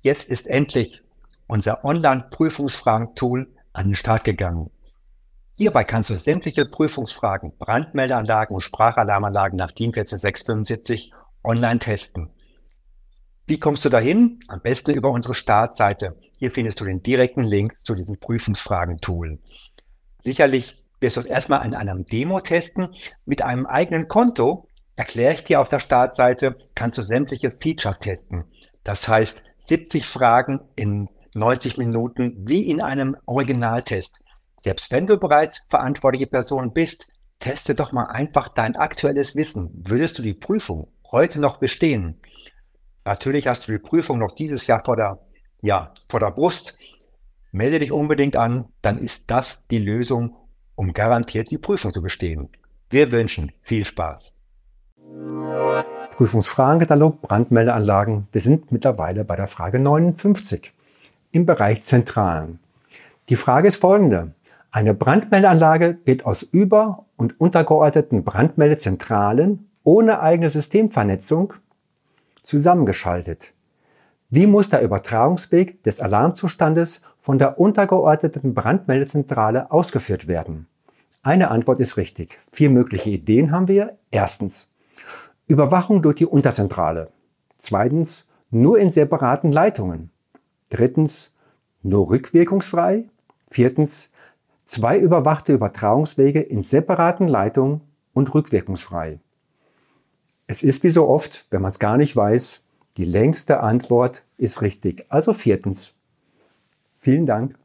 Jetzt ist endlich unser Online-Prüfungsfragen-Tool an den Start gegangen. Hierbei kannst du sämtliche Prüfungsfragen, Brandmeldeanlagen und Sprachalarmanlagen nach DIN 14675 online testen. Wie kommst du dahin? Am besten über unsere Startseite. Hier findest du den direkten Link zu diesem Prüfungsfragen-Tool. Sicherlich wirst du es erstmal in einem Demo testen. Mit einem eigenen Konto, erkläre ich dir auf der Startseite, kannst du sämtliche Features testen. Das heißt, 70 Fragen in 90 Minuten wie in einem Originaltest. Selbst wenn du bereits verantwortliche Person bist, teste doch mal einfach dein aktuelles Wissen. Würdest du die Prüfung heute noch bestehen? Natürlich hast du die Prüfung noch dieses Jahr vor der Brust. Melde dich unbedingt an, dann ist das die Lösung, um garantiert die Prüfung zu bestehen. Wir wünschen viel Spaß. Prüfungsfragenkatalog Brandmeldeanlagen. Wir sind mittlerweile bei der Frage 59 im Bereich Zentralen. Die Frage ist folgende. Eine Brandmeldeanlage wird aus über- und untergeordneten Brandmeldezentralen ohne eigene Systemvernetzung zusammengeschaltet. Wie muss der Übertragungsweg des Alarmzustandes von der untergeordneten Brandmeldezentrale ausgeführt werden? Eine Antwort ist richtig. 4 mögliche Ideen haben wir. Erstens, Überwachung durch die Unterzentrale. Zweitens, nur in separaten Leitungen. Drittens, nur rückwirkungsfrei. Viertens, 2 überwachte Übertragungswege in separaten Leitungen und rückwirkungsfrei. Es ist wie so oft, wenn man es gar nicht weiß, die längste Antwort ist richtig. Also viertens. Vielen Dank.